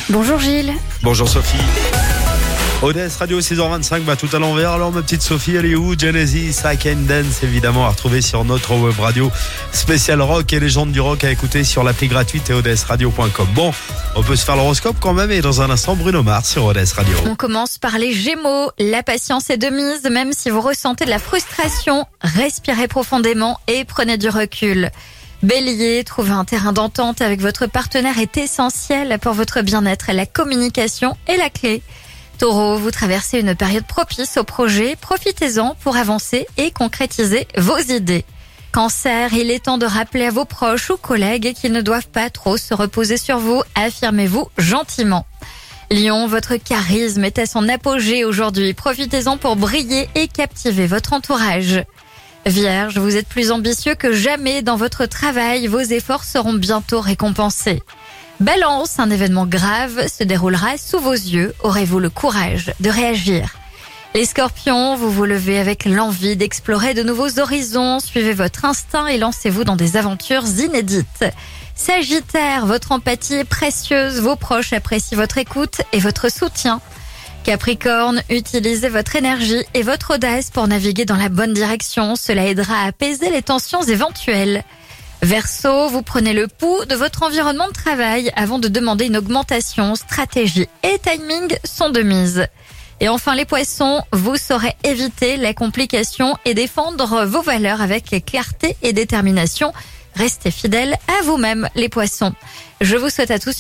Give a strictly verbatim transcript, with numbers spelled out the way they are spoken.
Bonjour Gilles. Bonjour Sophie. O D S Radio six heures vingt-cinq, bah tout à l'envers. Alors ma petite Sophie, elle est où? Genesis, I Can Dance, évidemment, à retrouver sur notre web radio spécial rock et légende du rock à écouter sur l'appli gratuite et o d s radio point com. Bon, on peut se faire l'horoscope quand même et dans un instant, Bruno Mars sur O D S Radio. On commence par les Gémeaux. La patience est de mise, même si vous ressentez de la frustration. Respirez profondément et prenez du recul. Bélier, trouver un terrain d'entente avec votre partenaire est essentiel pour votre bien-être. La communication est la clé. Taureau, vous traversez une période propice au projet. Profitez-en pour avancer et concrétiser vos idées. Cancer, il est temps de rappeler à vos proches ou collègues qu'ils ne doivent pas trop se reposer sur vous. Affirmez-vous gentiment. Lion, votre charisme est à son apogée aujourd'hui. Profitez-en pour briller et captiver votre entourage. Vierge, vous êtes plus ambitieux que jamais dans votre travail. Vos efforts seront bientôt récompensés. Balance, un événement grave se déroulera sous vos yeux. Aurez-vous le courage de réagir? Les Scorpions, vous vous levez avec l'envie d'explorer de nouveaux horizons. Suivez votre instinct et lancez-vous dans des aventures inédites. Sagittaire, votre empathie est précieuse. Vos proches apprécient votre écoute et votre soutien. Capricorne, utilisez votre énergie et votre audace pour naviguer dans la bonne direction. Cela aidera à apaiser les tensions éventuelles. Verseau, vous prenez le pouls de votre environnement de travail avant de demander une augmentation. Stratégie et timing sont de mise. Et enfin les Poissons, vous saurez éviter la complication et défendre vos valeurs avec clarté et détermination. Restez fidèles à vous-même les Poissons. Je vous souhaite à tous